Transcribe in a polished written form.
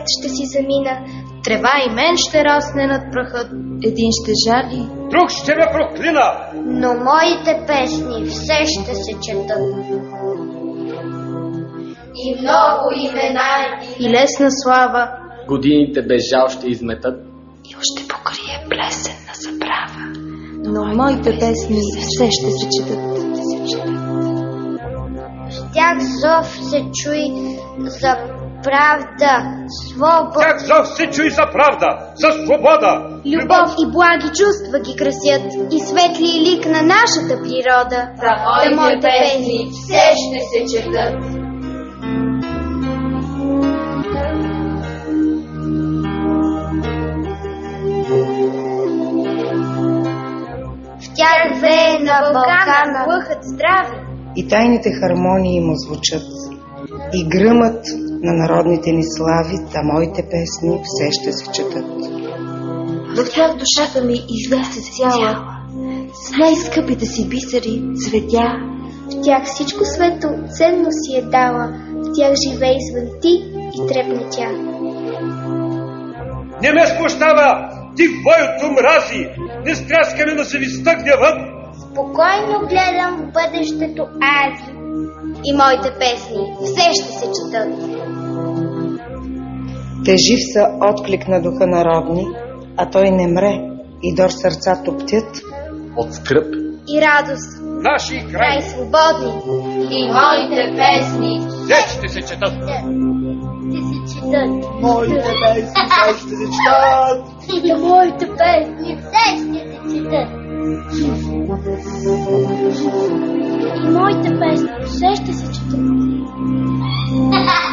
пролет ще си замина, трева и мен ще росне над прахът, един ще жали, друг ще ме проклина, но моите песни все ще се четат. И много имена и лесна слава годините без жал ще изметат и още покрие плесен на забрава, но моите песни все ще се четат. В тях зов се чуи за правда, свобода. Тях зов се чуи за правда, за свобода. Любов и благи чувства ги красят и светли лик на нашата природа. За моите песни все ще се четат. В тях вее на Балкана лъхът здраве и тайните хармонии му звучат. И гръмът на народните ни слави, та моите песни все ще се четат. В тях душата ми излезе цяла, с най-скъпите си бисери цветя. В тях всичко свето ценно си е дала, в тях живее звънти и трепне тя. Не ме смущава тих вой от омрази, не стряскане на завистта гневът. Спокойно гледам в бъдещето аз и моите песни все ще се четат. Те жив са отклик на духа народни, а той не мре и дор сърца топтят от скръб и радост. Наши край свободни и моите песни все ще се четат. Моите песни все ще се четат. И моите песни все ще се четат. И моите песни все ще се четат.